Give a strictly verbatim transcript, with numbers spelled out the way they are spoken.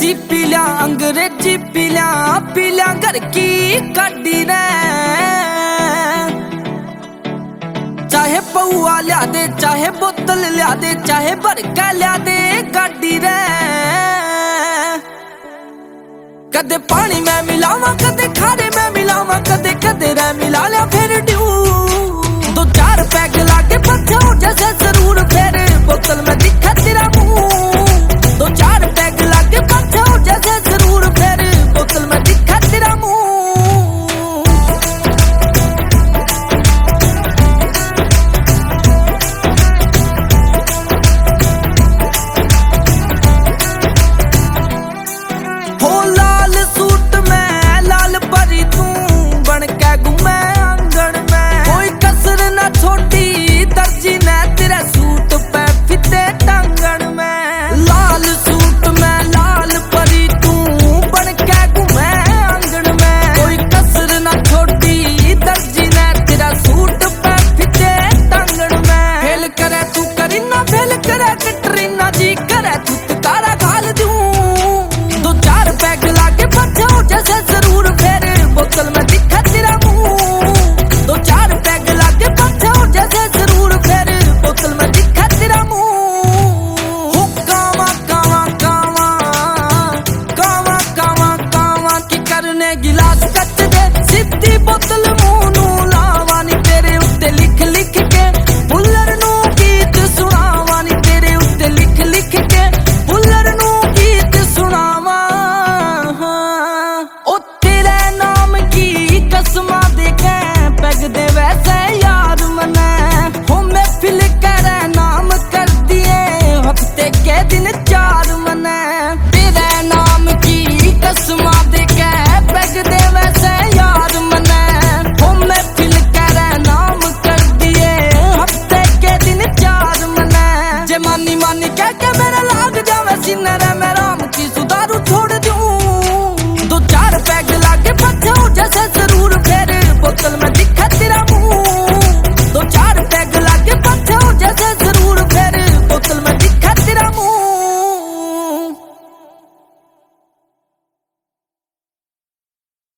देसी पी लिया अंग्रेजी पी लिया पी लिया घर की गाड़ी ने, चाहे पौआ लिया दे चाहे बोतल लिया दे चाहे बरका लिया दे गाड़ी रे। कदे पानी में मिलावा कदे खारे में मिलावा कदे कदे रे मिला लिया फिर ड्यू। दो चार पैग लाके पत्थर जैसे जरूर फिर बोतल में दिखा तेरा मुंह। दो चार पैग लाके पत्थर जैसे जरूर फिर बोतल में दिखा तेरा मुंह। हो लाल सूट में लाल परी तू बन के घूमे आंगन में, कोई कसर न छोटी दर्जी ने तेरे सूट पे फिते टांगन में। लाल सूट में लाल परी तू बन के घूमे आंगन में, कोई कसर न छोटी दर्जी ने तेरा सूट पे फिते टांगन में। फेल करे तू करी ना फेल करे कटरीना जी करे तू तारा घाल दूं। दो चार पैग लाके पत्थर जैसे जरूर फिर बोतल में दिखा तेरा मुंह। दो चार पैग लाके पत्थर जैसे जरूर फिर बोतल में दिखा तेरा मुंह। हो कावा कावा कावा कावा कावा कावा की करने गिलास कच दे सीधी बोतल मुंह नू लावा नी तेरे उत्ते लिख लिख के बुल्लर नू गीत सुनावा नी तेरे उत्ते लिख लिख के बुल्लर नू गीत सुनावा। ओ तेरे नाम की कसमा देखे पैग दे वैसे यार मने, हो मैं फिल करे नाम कर दिए हफ्ते के दिन चार मने। तेरे नाम की कसमा देखे पैग दे वैसे यार मने, हो मैं फिल करे नाम कर दिए हफ्ते के दिन चार मने। जे मानी मानी कह के मेरा लाग जावे सीने रे मैं राम की सुधारू छोड़ दूं। दो चार पैग लाके पत्थर जैसे जरूर फिर बोतल में दिखा तेरा